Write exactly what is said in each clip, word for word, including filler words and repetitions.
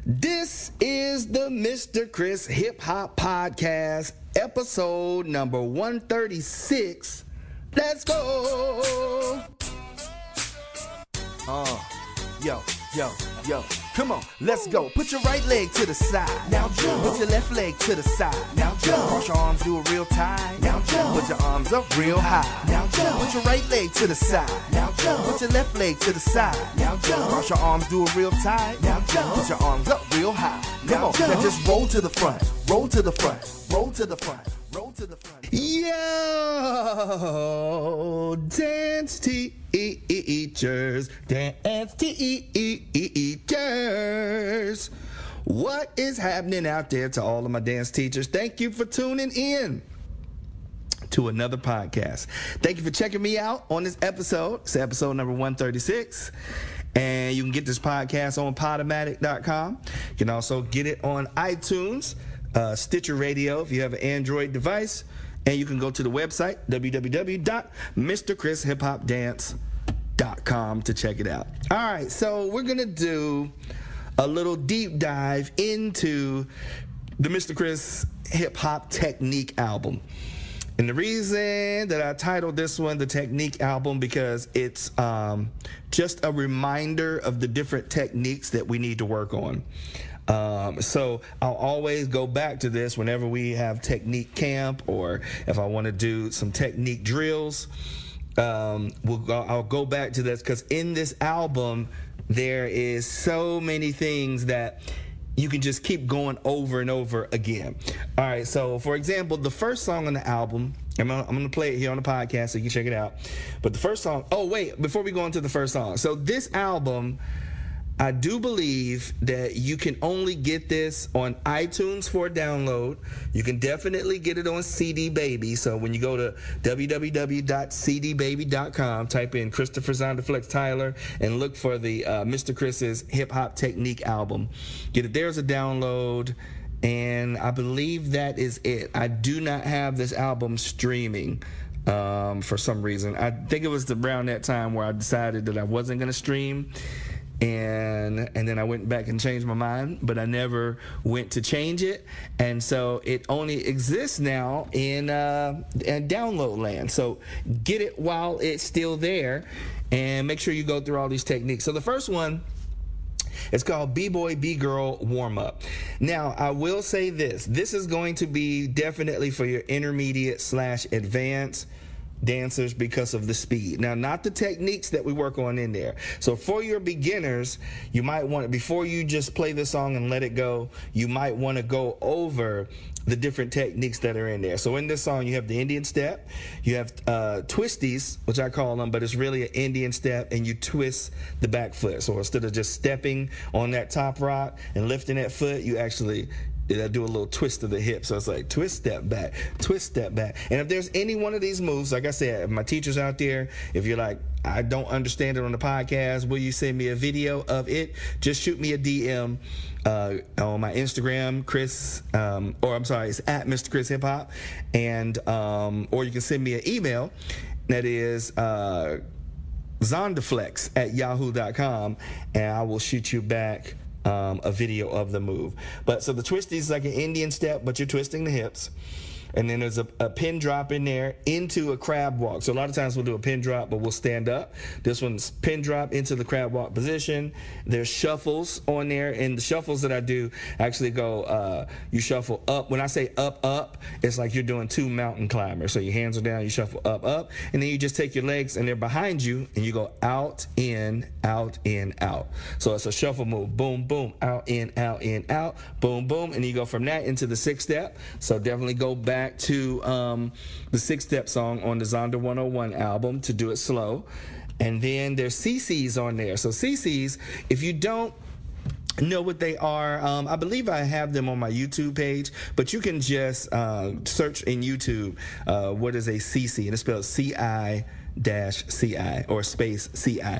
This is the Mister Chris Hip Hop Podcast, episode number one thirty-six. Let's go! Uh, yo, yo, yo. Come on, let's go. Put your right leg to the side. Now jump. Put your left leg to the side. Now jump. Cross your arms, do it real tight. Now jump. Put your arms up real high. Now jump. Put your right leg to the side. Now jump. Put your left leg to the side. Now jump. Cross your arms, do it real tight. Now jump. Put your arms up real high. Come on, now just roll to the front. Roll to the front. Roll to the front. Roll to the front. Yo, dance teachers, dance teachers. What is happening out there to all of my dance teachers? Thank you for tuning in to another podcast. Thank you for checking me out on this episode. It's episode number one thirty-six. And you can get this podcast on podomatic dot com. You can also get it on iTunes, uh, Stitcher Radio if you have an Android device. And you can go to the website, w w w dot mr chris hip hop dance dot com to check it out. All right, so we're going to do a little deep dive into the Mister Chris Hip Hop Technique album. And the reason that I titled this one the Technique album, because it's um, just a reminder of the different techniques that we need to work on. Um, so I'll always go back to this whenever we have technique camp, or if I want to do some technique drills. Um, we'll go, I'll go back to this because in this album there is so many things that you can just keep going over and over again. All right, so for example, the first song on the album, I'm gonna, I'm gonna play it here on the podcast so you can check it out. But the first song, oh wait, before we go into the first song, so this album, I do believe that you can only get this on iTunes for a download. You can definitely get it on C D Baby. So when you go to w w w dot c d baby dot com, type in Christopher Zonderflex Tyler and look for the uh, Mister Chris's Hip Hop Technique album. Get it there as a download, and I believe that is it. I do not have this album streaming. Um, for some reason. I think it was around that time where I decided that I wasn't going to stream. And and then I went back and changed my mind, but I never went to change it, and so it only exists now in uh, in download land. So get it while it's still there, and make sure you go through all these techniques. So the first one, it's called B-Boy, B-Girl Warm-Up. Now, I will say this. This is going to be definitely for your intermediate slash advanced dancers because of the speed. Now, not the techniques that we work on in there. So for your beginners, you might want to, before you just play the song and let it go, you might want to go over the different techniques that are in there. So in this song, you have the Indian step, you have uh, twisties, which I call them, but it's really an Indian step, and you twist the back foot. So instead of just stepping on that top rock and lifting that foot, you actually I do a little twist of the hip. So it's like twist, step back, twist, step back. And if there's any one of these moves, like I said, if my teachers out there, if you're like, I don't understand it on the podcast, will you send me a video of it? Just shoot me a D M uh, on my Instagram, Chris, um, or I'm sorry, it's at Mister Chris Hip Hop. And, um, or you can send me an email that is, uh, Zonderflex at yahoo dot com, and I will shoot you back Um, a video of the move. But so the twisty is like an Indian step, but you're twisting the hips. And then there's a, a pin drop in there into a crab walk. So a lot of times we'll do a pin drop, but we'll stand up. This one's pin drop into the crab walk position. There's shuffles on there, and the shuffles that I do actually go, uh, you shuffle up. When I say up, up, it's like you're doing two mountain climbers. So your hands are down, you shuffle up, up, and then you just take your legs, and they're behind you, and you go out, in, out, in, out. So it's a shuffle move. Boom, boom, out, in, out, in, out, boom, boom, and you go from that into the six step. So definitely go back to um, the six-step song on the Zonder one oh one album to do it slow. And then there's C Cs on there. So C Cs, if you don't know what they are, um, I believe I have them on my YouTube page, but you can just uh, search in YouTube uh, what is a C C, and it's spelled C I dash C I or space C I.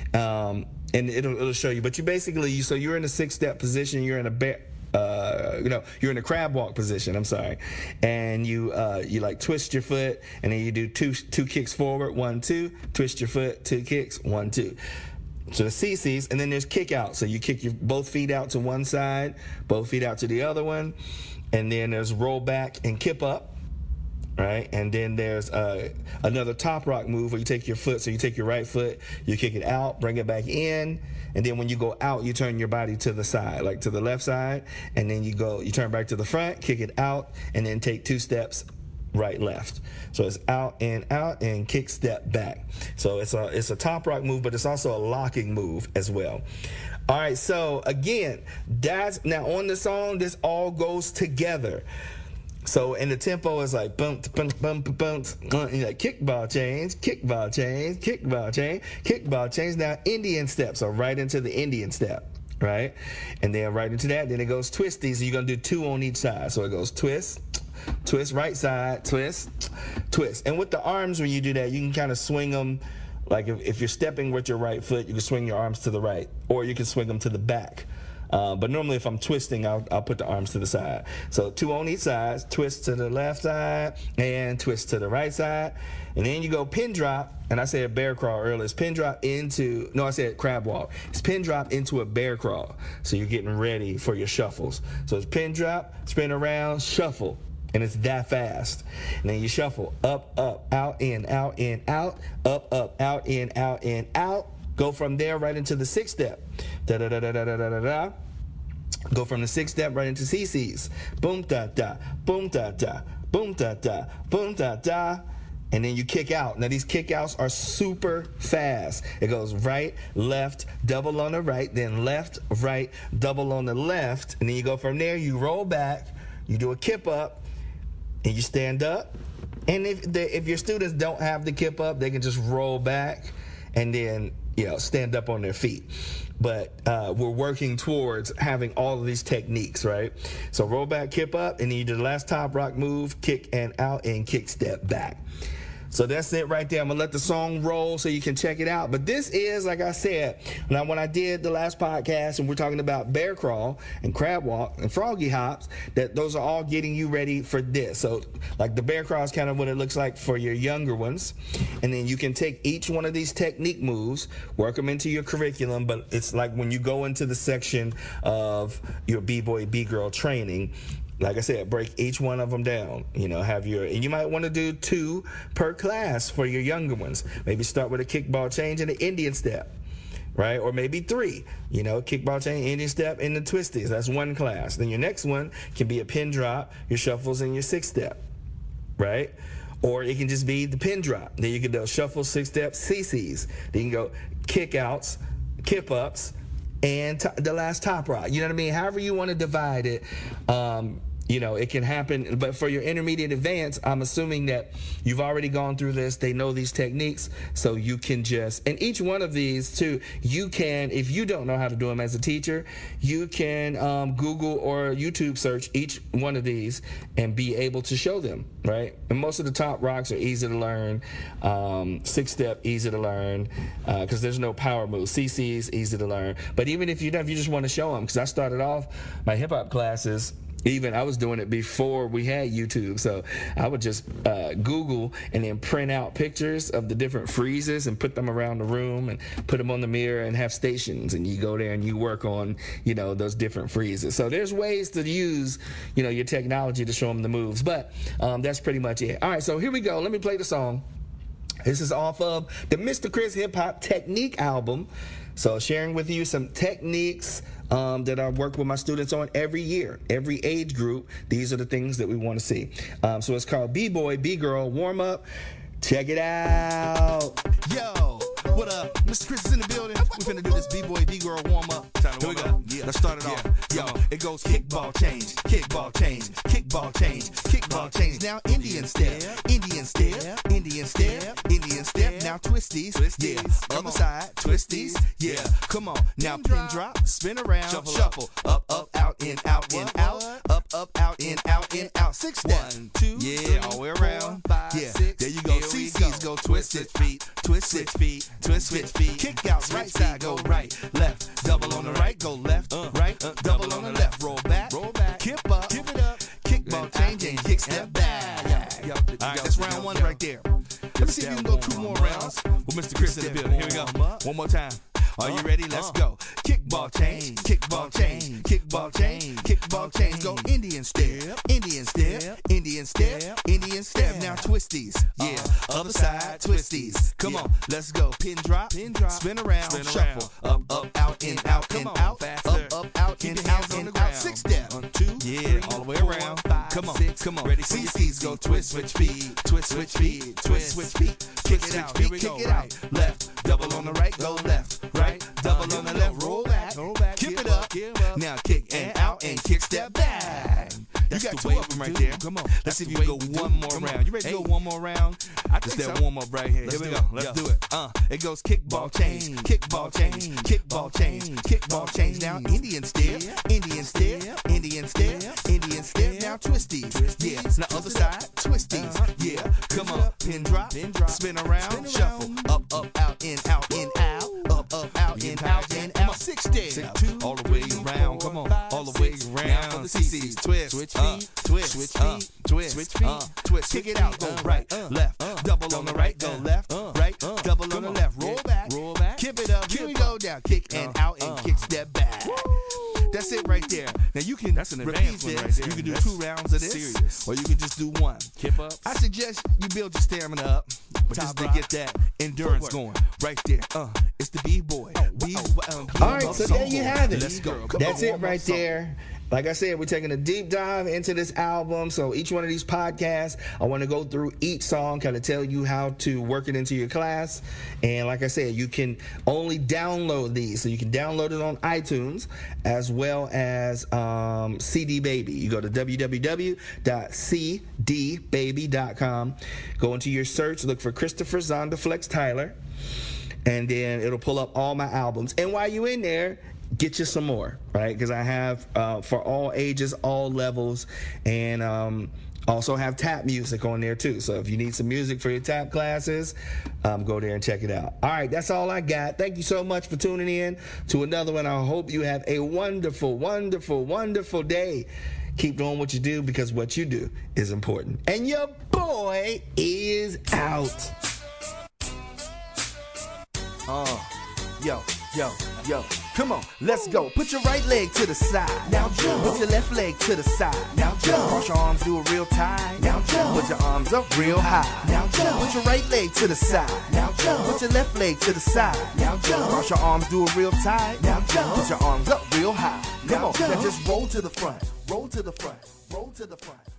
Um, and it'll, it'll show you. But you basically, you so you're in a six-step position, you're in a bear, Uh, you know, you're in a crab walk position, I'm sorry, and you uh, you like twist your foot, and then you do two two kicks forward, one, two, twist your foot, two kicks, one, two. So the C Cs, and then there's kick out. So you kick your both feet out to one side, both feet out to the other one, and then there's roll back and kip up, right? And then there's uh, another top rock move where you take your foot, so you take your right foot, you kick it out, bring it back in, and then when you go out, you turn your body to the side, like to the left side, and then you go, you turn back to the front, kick it out, and then take two steps right, left. So it's out and out and kick, step, back. So it's a it's a top rock move, but it's also a locking move as well. All right, so again, that's now on the song, this all goes together. So in the tempo is like bump, bump, bump, bump, bump, like kickball change, kickball change, kickball change, kickball change. Now Indian steps are right into the Indian step, right? And then right into that, then it goes twisties. So you're gonna do two on each side. So it goes twist, twist, right side, twist, twist. And with the arms, when you do that, you can kind of swing them. Like if, if you're stepping with your right foot, you can swing your arms to the right, or you can swing them to the back. Uh, but normally if I'm twisting, I'll, I'll put the arms to the side. So two on each side, twist to the left side, and twist to the right side. And then you go pin drop, and I said bear crawl earlier. It's pin drop into, no, I said crab walk. It's pin drop into a bear crawl. So you're getting ready for your shuffles. So it's pin drop, spin around, shuffle. And it's that fast. And then you shuffle up, up, out, in, out, in, out, up, up, out, in, out, in, out. Go from there right into the six step. Da da da da da da da da. Go from the six step right into C Cs. Boom da da, boom da da, boom da da, boom da da. And then you kick out. Now these kick outs are super fast. It goes right, left, double on the right, then left, right, double on the left. And then you go from there, you roll back, you do a kip up, and you stand up. And if the, if your students don't have the kip up, they can just roll back and then, you know, stand up on their feet. But uh, we're working towards having all of these techniques, right? So roll back, kip up, and then you do the last top rock move, kick and out, and kick, step back. So that's it right there. I'm going to let the song roll so you can check it out. But this is, like I said, now when I did the last podcast and we're talking about bear crawl and crab walk and froggy hops, that those are all getting you ready for this. So like the bear crawl is kind of what it looks like for your younger ones. And then you can take each one of these technique moves, work them into your curriculum. But it's like when you go into the section of your B-boy, B-girl training, like I said, break each one of them down. You know, have your, and you might want to do two per class for your younger ones. Maybe start with a kickball change and an Indian step, right? Or maybe three, you know, kickball change, Indian step, and the twisties. That's one class. Then your next one can be a pin drop, your shuffles, and your six step, right? Or it can just be the pin drop. Then you can do shuffle, six step, C Cs. Then you can go kick outs, kip ups, and t- the last top rock. You know what I mean? However you want to divide it, um, you know, it can happen. But for your intermediate advance, I'm assuming that you've already gone through this. They know these techniques, so you can just, and each one of these too, you can, if you don't know how to do them as a teacher, you can um, Google or YouTube search each one of these and be able to show them, right? And most of the top rocks are easy to learn. Um, six step, easy to learn, because uh, there's no power moves. C Cs, easy to learn. But even if you don't, if you just want to show them, because I started off my hip hop classes, even I was doing it before we had YouTube, so I would just uh, Google and then print out pictures of the different freezes and put them around the room and put them on the mirror and have stations, and you go there and you work on, you know, those different freezes. So there's ways to use, you know, your technology to show them the moves, but um, that's pretty much it. All right, so here we go. Let me play the song. This is off of the Mister Chris Hip Hop Technique album. So sharing with you some techniques um, that I work with my students on every year, every age group. These are the things that we want to see. Um, so it's called B-Boy, B-Girl Warm Up. Check it out. Yo, what up? Mister Chris is in the building. We finna do this B-Boy, B-Girl warm up. Here we go. Yeah. Let's start it off. Yo, it goes kickball change, kickball change, kickball change, kickball change. Now Indian step, Indian step, Indian step, Indian step. Now twisties, yeah. Other side, twisties, yeah. Come on. Now pin drop, spin around, shuffle, up, up, out, in, out, in, out, up, up, out, in, out, in, out. Six step, two, yeah, all the way around. Yeah, there you go. C Cs go twisted feet, twisted feet, twisted feet. Kick out, right side, go right, left, double on the right, go left, right, double on the left, roll back, roll back, kip up, kip it up, kickball change and kick step back. All right, that's round one right there. Let me see if you can go two more rounds with Mister Chris in the building. Here we go. One more time. Are you ready? Let's go. Kickball change, kickball change, kickball change, kickball change. Go Indian step, Indian step, Indian step, Indian step. Now twisties, yeah. Other side, twisties. Come on, let's go. Pin drop, pin drop, spin around, shuffle, up, up, out, in, out, in, out, up, up, out, in, out, in, out. Six step, one, two, yeah, all the way around. Come on, come on. Ready? C C's go twist, switch feet, twist, switch feet, twist, switch feet. Kick it out, here we go. Kick it out, left, double on the right, go left, right, double on the left, roll back, roll back, keep it up. Now kick and out and kick step back. You got two of them right there. Come on, let's see if you can go one more round. You ready to go one more round? I think so. That warm up right here. Here we go. Let's do it. Uh, it goes kickball change, kickball change, kickball change, kickball change. Now Indian step, Indian step, Indian step, Indian step. Now twisties, yeah. Now other side, twisties, yeah. Come on, pin drop, spin around, shuffle, up, up, out, in, out, in, out, up, up, out, in, out, in, out. Six step, all the way around. Come on, all the way around. C C's twist, switch feet, twist, switch feet, twist, switch feet, twist. Kick it out, go right, left, double on the right, go left, right, double on the left, roll back, roll back, keep it up. Here we go down, kick and out and kick step back. That's it right there. Now you can That's an repeat this. Right there. You can do That's two rounds of this, serious. Or you can just do one. Kip up. I suggest you build your stamina up, but just to get that endurance going right there. Uh, it's the B-boy. Oh, B- oh, uh, All right, so there you have it. Let's go. That's it right there. Like I said, we're taking a deep dive into this album. So each one of these podcasts, I want to go through each song, kind of tell you how to work it into your class. And like I said, you can only download these. So you can download it on iTunes as well as um, C D Baby. You go to w w w dot c d baby dot com. Go into your search, look for Christopher Zonderflex Tyler, and then it'll pull up all my albums. And while you're in there, get you some more, right? Because I have uh, for all ages, all levels, and um, also have tap music on there too. So if you need some music for your tap classes, um, go there and check it out. All right, that's all I got. Thank you so much for tuning in to another one. I hope you have a wonderful, wonderful, wonderful day. Keep doing what you do, because what you do is important. And your boy is out. Uh, yo, yo, yo. Come on, let's go. Put your right leg to the side. Now jump. Put your left leg to the side. Now jump. Cross your arms, do a real tie. Now jump. Put your arms up real high. Now jump. Put your right leg to the side. Now jump. Put your left leg to the side. Now jump. Cross your arms, do a real tie. Now jump. Put your arms up real high. Come on, now just roll to the front. Roll to the front. Roll to the front.